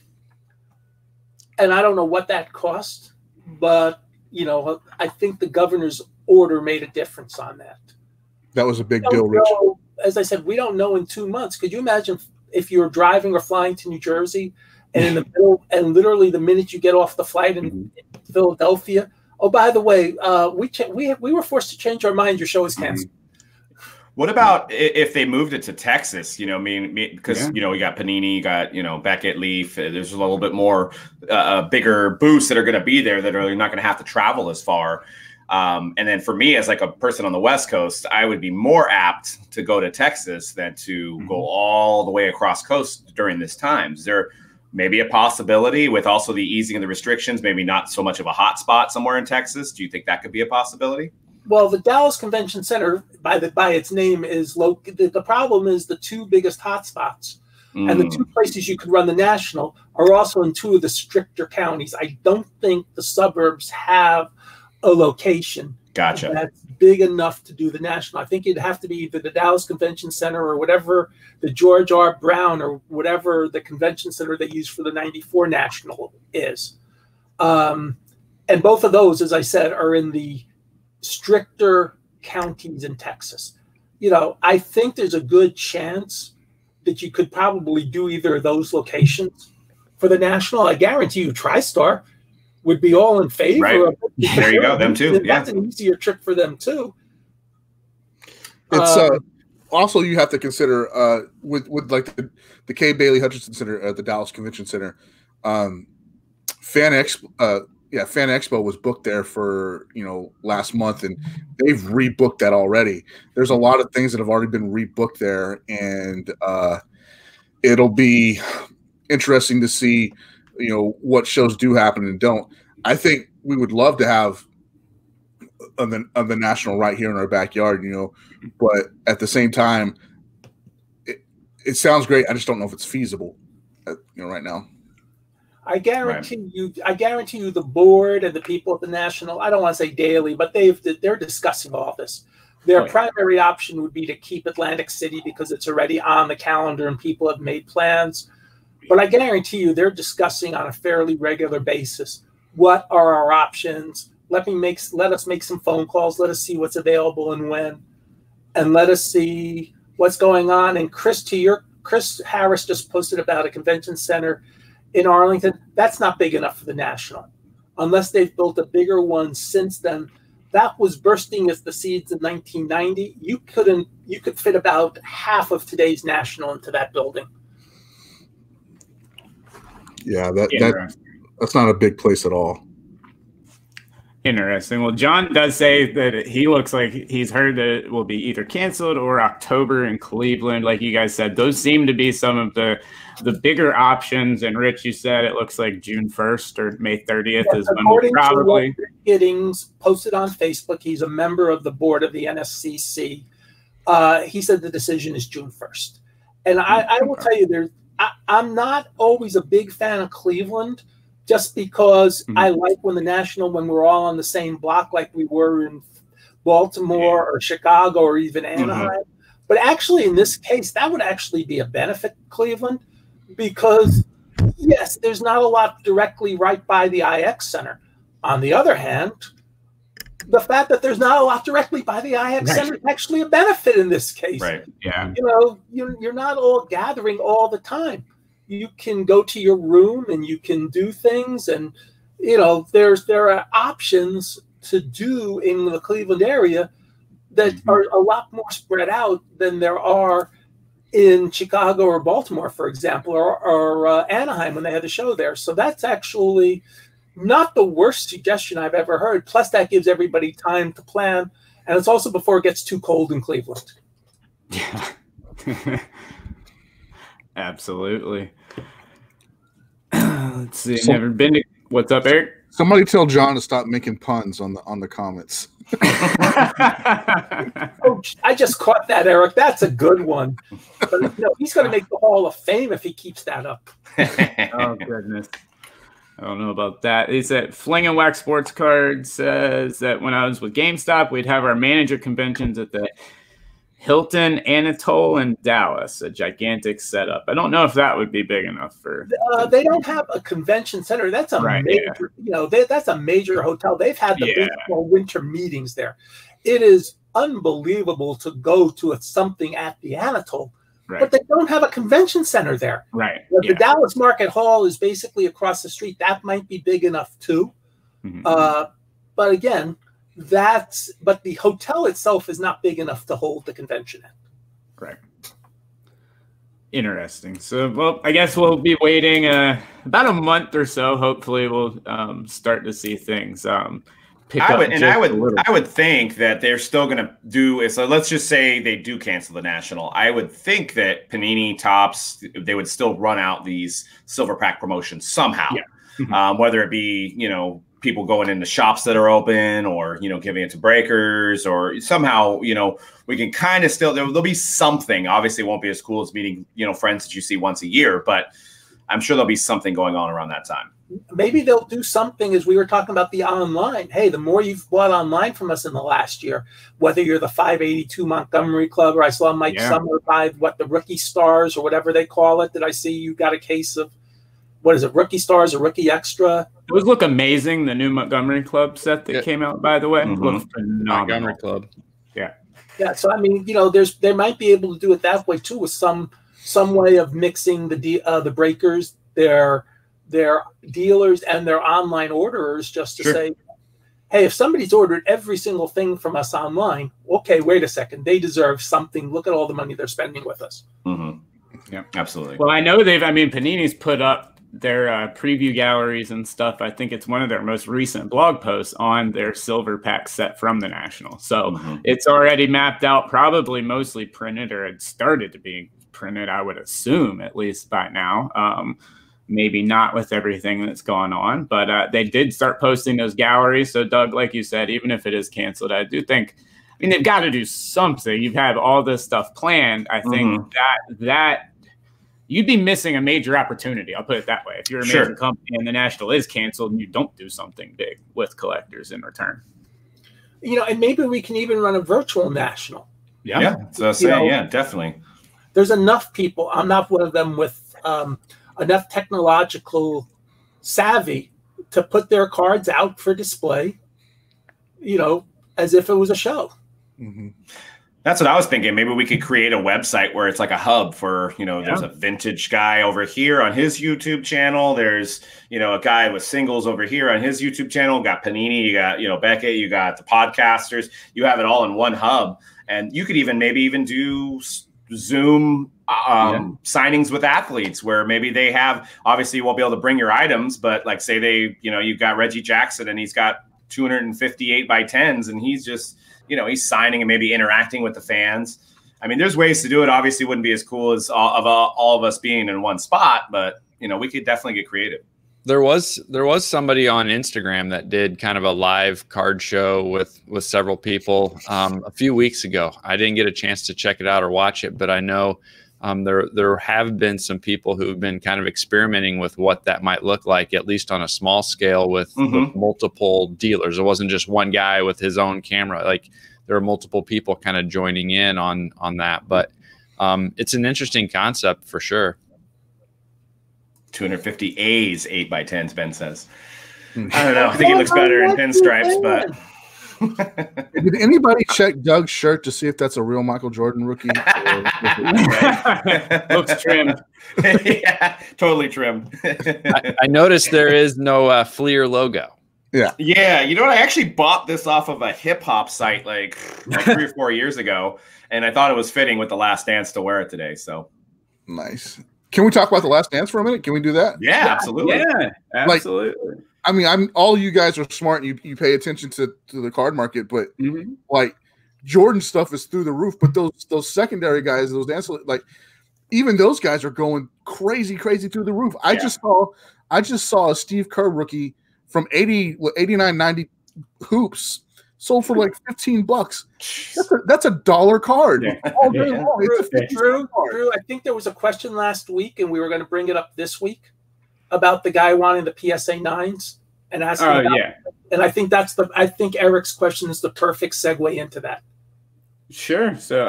I don't know what that cost, but I think the governor's order made a difference on that. That was a big deal, Rich. As I said, we don't know in 2 months. Could you imagine if you were driving or flying to New Jersey, and in the middle, and literally the minute you get off the flight in Philadelphia, oh, by the way, we were forced to change our mind. Your show is canceled. What about if they moved it to Texas? Because we got Panini, you got Beckett, Leaf. There's a little bit more bigger booths that are going to be there that are not going to have to travel as far. And then for me, as like a person on the West Coast, I would be more apt to go to Texas than to go all the way across coast during this time. Is there maybe a possibility with also the easing of the restrictions, maybe not so much of a hot spot somewhere in Texas? Do you think that could be a possibility? Well, the Dallas Convention Center, by its name, is located. The problem is the two biggest hotspots, and the two places you could run the National are also in two of the stricter counties. I don't think the suburbs have a location that's big enough to do the National. I think it'd have to be either the Dallas Convention Center or whatever the George R. Brown or whatever the convention center they use for the 94 National is. And both of those, as I said, are in the stricter counties in Texas. I think there's a good chance that you could probably do either of those locations for the National. I guarantee you TriStar would be all in favor of it. There you go, them too. That's an easier trip for them too. It's also you have to consider with like the Kay Bailey Hutchinson Center at the Dallas Convention Center. Fan Expo was booked there for last month, and they've rebooked that already. There's a lot of things that have already been rebooked there, and it'll be interesting to see what shows do happen and don't. I think we would love to have the National right here in our backyard, but at the same time, it sounds great. I just don't know if it's feasible, right now. I guarantee you the board and the people at the National, I don't want to say daily, but they're discussing all this. Their primary option would be to keep Atlantic City because it's already on the calendar and people have made plans. But I guarantee you they're discussing on a fairly regular basis what are our options. Let us make some phone calls. Let us see what's available and when, and let us see what's going on. And Chris Harris just posted about a convention center in Arlington. That's not big enough for the National, unless they've built a bigger one since then. That was bursting as the seeds in 1990. You could fit about half of today's National into that building. Yeah, that's not a big place at all. Interesting. Well, John does say that he looks like he's heard that it will be either canceled or October in Cleveland. Like you guys said, those seem to be some of the bigger options. And Rich, you said it looks like June 1st or May 30th is when we'll probably. To Giddings posted on Facebook, he's a member of the board of the NSCC. He said the decision is June 1st. And I will tell you, I'm not always a big fan of Cleveland, just because I like when we're all on the same block, like we were in Baltimore or Chicago or even Anaheim. But actually, in this case, that would actually be a benefit to Cleveland because, yes, there's not a lot directly right by the IX Center. On the other hand, the fact that there's not a lot directly by the IX Center is actually a benefit in this case. Right. Yeah. You're not all gathering all the time. You can go to your room and you can do things, and there are options to do in the Cleveland area that are a lot more spread out than there are in Chicago or Baltimore, for example, or Anaheim when they had the show there. So that's actually not the worst suggestion I've ever heard. Plus, that gives everybody time to plan, and it's also before it gets too cold in Cleveland. Yeah. Absolutely. Let's see. Never been to. What's up, Eric? Somebody tell John to stop making puns on the comments. Oh, I just caught that, Eric. That's a good one. But he's going to make the Hall of Fame if he keeps that up. Oh goodness. I don't know about that. He said Fling and Wax Sports Card says that when I was with GameStop, we'd have our manager conventions at the Hilton Anatole in Dallas, a gigantic setup. I don't know if that would be big enough for. They don't have a convention center. That's a major, that's a major hotel. They've had the baseball winter meetings there. It is unbelievable to go to something at the Anatole, but they don't have a convention center there. Right. The Dallas Market Hall is basically across the street. That might be big enough too. But again. But the hotel itself is not big enough to hold the convention in. Right. Interesting. So, well, I guess we'll be waiting about a month or so. Hopefully, we'll start to see things pick up. I would think that they're still going to do it. So let's just say they do cancel the National. I would think that Panini, Topps, they would still run out these silver pack promotions somehow. Yeah. Whether it be people going into shops that are open, or giving it to breakers, or somehow we can kind of still there'll be something. Obviously, it won't be as cool as meeting friends that you see once a year, but I'm sure there'll be something going on around that time. Maybe they'll do something, as we were talking about the online. Hey, the more you've bought online from us in the last year, whether you're the 582 Montgomery Club, or I saw Mike Summer buy the Rookie Stars or whatever they call it. Did I see you got a case of? What is it, Rookie Stars or Rookie Extra? Those look amazing. The new Montgomery Club set that came out, by the way, looked phenomenal. Montgomery Club. Yeah. So I mean, they might be able to do it that way too, with some way of mixing the breakers, their dealers, and their online orderers, just to say, hey, if somebody's ordered every single thing from us online, okay, wait a second, they deserve something. Look at all the money they're spending with us. Yeah, absolutely. Well, I know Panini's put up their preview galleries and stuff. I think it's one of their most recent blog posts on their silver pack set from the National. So it's already mapped out, probably mostly printed, or it started to be printed, I would assume, at least by now. Maybe not with everything that's gone on, but they did start posting those galleries. So Doug, like you said, even if it is canceled, I do think, I mean, they've got to do something. You've had all this stuff planned. I think that you'd be missing a major opportunity. I'll put it that way. If you're a major company and the National is canceled and you don't do something big with collectors in return. You know, and maybe we can even run a virtual National. Yeah. So yeah, definitely. There's enough people. I'm not one of them with enough technological savvy to put their cards out for display, you know, as if it was a show. That's what I was thinking. Maybe we could create a website where it's like a hub for, you know, there's a vintage guy over here on his YouTube channel. There's, you know, a guy with singles over here on his YouTube channel. Got Panini, you got, you know, Beckett, you got the podcasters. You have it all in one hub. And you could maybe even do Zoom signings with athletes where maybe they have, obviously you won't be able to bring your items, but like say they, you know, you've got Reggie Jackson and he's got 258 by 10s and he's just, you know, he's signing and maybe interacting with the fans. I mean, there's ways to do it. Obviously, wouldn't be as cool as all of us being in one spot, but you know, we could definitely get creative. There was somebody on Instagram that did kind of a live card show with several people a few weeks ago. I didn't get a chance to check it out or watch it, but I know there have been some people who've been kind of experimenting with what that might look like, at least on a small scale with multiple dealers. It wasn't just one guy with his own camera. Like there are multiple people kind of joining in on that. But it's an interesting concept for sure. 250 A's 8x10s, Ben says. I don't know. I think he looks better in pinstripes, but. Did anybody check Doug's shirt to see if that's a real Michael Jordan rookie? Looks trimmed. Yeah, totally trimmed. I noticed there is no Fleer logo. Yeah. You know what? I actually bought this off of a hip hop site like 3 or 4 years ago, and I thought it was fitting with The Last Dance to wear it today. So nice. Can we talk about The Last Dance for a minute? Can we do that? Yeah, absolutely. Yeah, absolutely. Like, I mean, all you guys are smart and you pay attention to the card market, but like Jordan stuff is through the roof. But those secondary guys, those ancillary, like even those guys are going crazy through the roof. I just saw a Steve Kerr rookie from 89, 90 hoops sold for like $15. That's a $1 card all day long. Drew, I think there was a question last week, and we were going to bring it up this week about the guy wanting the PSA 9s and asking about it. And I think I think Eric's question is the perfect segue into that. Sure. So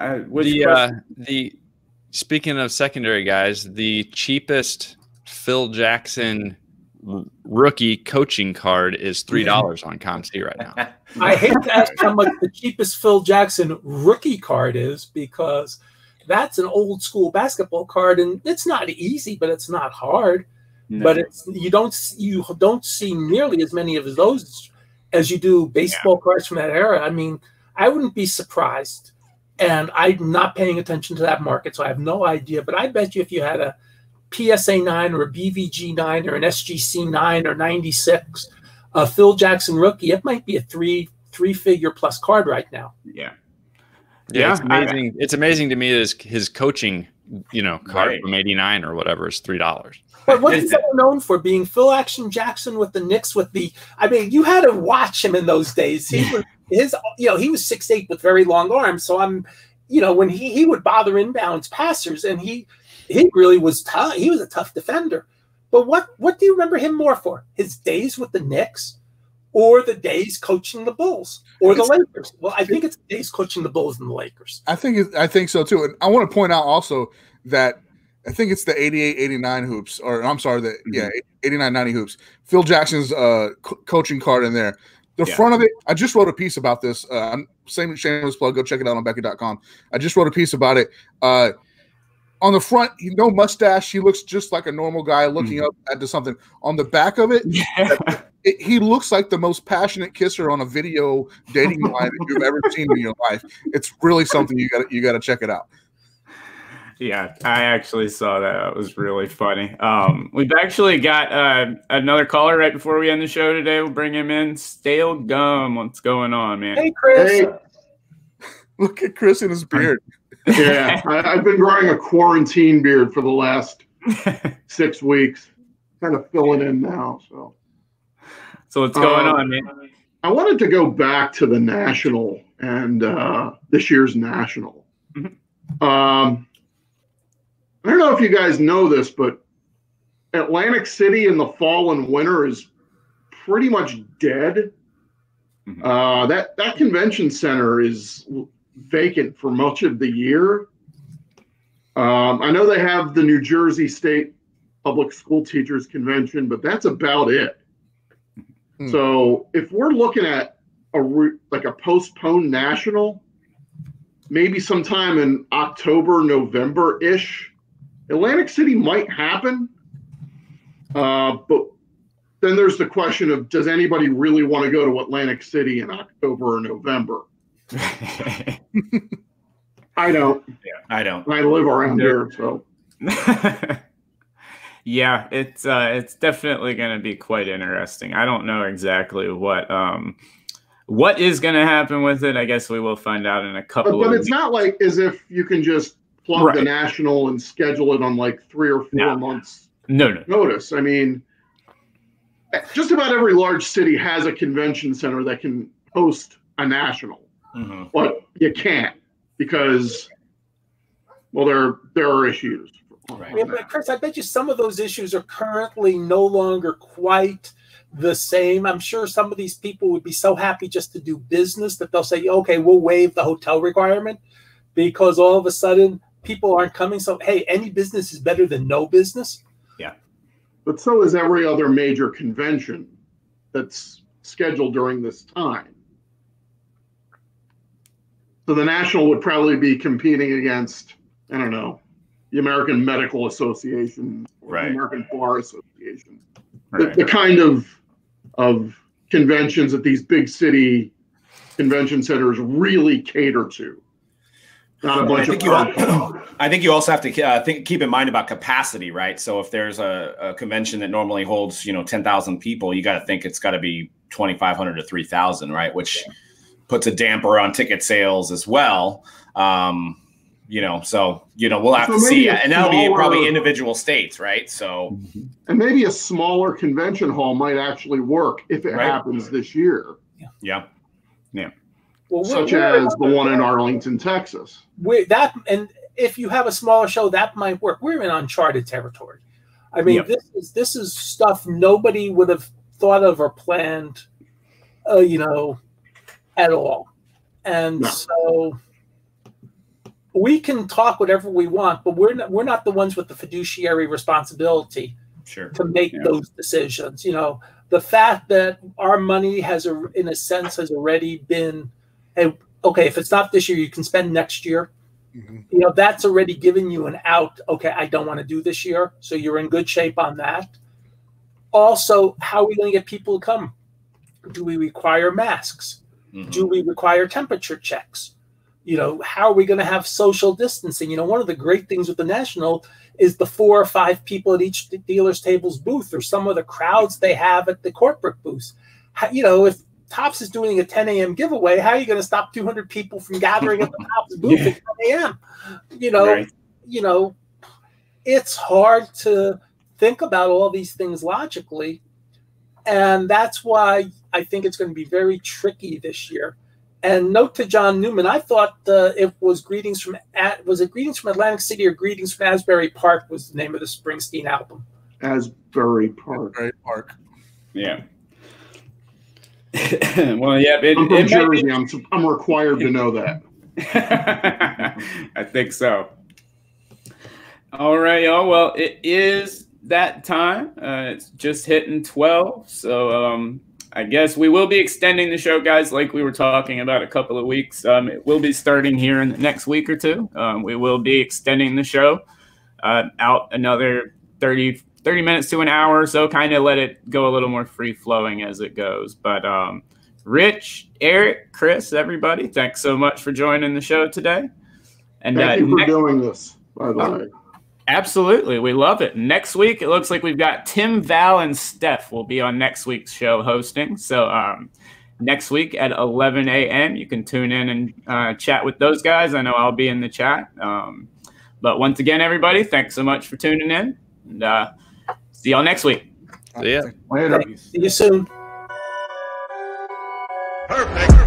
the speaking of secondary guys, the cheapest Phil Jackson rookie coaching card is $3 on ComC right now. I hate to ask how much the cheapest Phil Jackson rookie card is because that's an old school basketball card, and it's not easy, but it's not hard. No. But you don't see nearly as many of those as you do baseball cards from that era. I mean, I wouldn't be surprised, and I'm not paying attention to that market, so I have no idea. But I bet you if you had a PSA 9 or a BVG 9 or an SGC 9 or 96, a Phil Jackson rookie, it might be a three-figure plus card right now. Yeah, it's amazing. It's amazing to me that his coaching, card from '89 or whatever is $3. But what is ever known for being Phil Action Jackson with the Knicks I mean, you had to watch him in those days. He was he was 6'8" with very long arms. So when he would bother inbounds passers, and he really was tough. He was a tough defender. But what do you remember him more for? His days with the Knicks or the days coaching the Bulls or the Lakers? Well, I think it's the days coaching the Bulls and the Lakers. I think so too. And I want to point out also that I think it's the 88-89 hoops, or I'm sorry, 89-90 hoops. Phil Jackson's coaching card in there. The front of it, I just wrote a piece about this. Same shameless plug. Go check it out on Beckett.com. I just wrote a piece about it. On the front, no mustache. He looks just like a normal guy looking up into something. On the back of it, he looks like the most passionate kisser on a video dating line that you've ever seen in your life. It's really something you got to check it out. Yeah, I actually saw that. That was really funny. We've actually got another caller right before we end the show today. We'll bring him in. Stale Gum, what's going on, man? Hey, Chris. Hey, look at Chris and his beard. Yeah, I've been growing a quarantine beard for the last 6 weeks. Kind of filling in now. So what's going on, man? I wanted to go back to the National and this year's National. Mm-hmm. I don't know if you guys know this, but Atlantic City in the fall and winter is pretty much dead. Mm-hmm. That convention center is vacant for much of the year. I know they have the New Jersey State Public School Teachers Convention, but that's about it. Hmm. So if we're looking at a postponed National, maybe sometime in October, November-ish, Atlantic City might happen. But then there's the question of, does anybody really want to go to Atlantic City in October or November? I don't. Yeah, I don't. I live around here, so. Yeah, it's definitely going to be quite interesting. I don't know exactly what is going to happen with it. I guess we will find out in a couple of weeks. But it's not like as if you can just plug the National and schedule it on like 3 or 4 months notice. I mean, just about every large city has a convention center that can host a National, but you can't because, well, there are issues. Right. Yeah, but Chris, I bet you some of those issues are currently no longer quite the same. I'm sure some of these people would be so happy just to do business that they'll say, okay, we'll waive the hotel requirement because all of a sudden people aren't coming. So, hey, any business is better than no business. Yeah. But so is every other major convention that's scheduled during this time. So the National would probably be competing against, I don't know, the American Medical Association, or the American Bar Association, the kind of conventions that these big city convention centers really cater to. Not a bunch I think you also have to keep in mind about capacity, right? So if there's a convention that normally holds 10,000 people, you got to think it's got to be 2,500 to 3,000, right? Which puts a damper on ticket sales as well. So we'll have to see, and that'll be probably individual states, right? So, and maybe a smaller convention hall might actually work if it happens this year. Yeah. Well, such as the one in Arlington, Texas. And if you have a smaller show, that might work. We're in uncharted territory. I mean, this is stuff nobody would have thought of or planned, at all. And so we can talk whatever we want, but we're not the ones with the fiduciary responsibility to make those decisions. The fact that our money has already been, okay, if it's not this year, you can spend next year. Mm-hmm. That's already given you an out. Okay, I don't want to do this year. So you're in good shape on that. Also, how are we going to get people to come? Do we require masks? Mm-hmm. Do we require temperature checks? How are we going to have social distancing? One of the great things with the National is the 4 or 5 people at each dealer's table's booth, or some of the crowds they have at the corporate booths. If Topps is doing a 10 a.m. giveaway, how are you going to stop 200 people from gathering at the Topps booth at 10 a.m.? It's hard to think about all these things logically. And that's why I think it's going to be very tricky this year. And note to John Newman, I thought it was Greetings from Atlantic City or Greetings from Asbury Park was the name of the Springsteen album. Asbury Park. Yeah. Well, yeah. I'm from Jersey. I'm required to know that. I think so. All right, y'all. Well, it is that time. It's just hitting 12. So I guess we will be extending the show, guys, like we were talking about a couple of weeks. It will be starting here in the next week or two. We will be extending the show out another 30 minutes to an hour or so, kind of let it go a little more free-flowing as it goes. But Rich, Eric, Chris, everybody, thanks so much for joining the show today. And thank you for doing this. by the way. Absolutely. We love it. Next week, it looks like we've got Tim, Val, and Steph will be on next week's show hosting. So next week at 11 a.m., you can tune in and chat with those guys. I know I'll be in the chat. But once again, everybody, thanks so much for tuning in. And see y'all next week. See ya. Later. See you soon. Perfect.